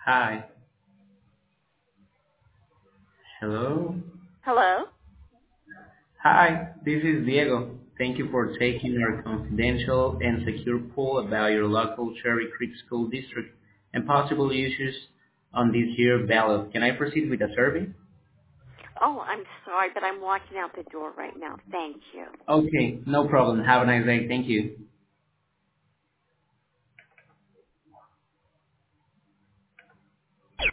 Hi. Hello. Hello? Hi, this is Diego. Thank you for taking our confidential and secure poll about your local Cherry Creek School District and possible issues on this year's ballot. Can I proceed with the survey? Oh, I'm sorry, but I'm walking out the door right now. Thank you. Okay, no problem. Have a nice day. Thank you.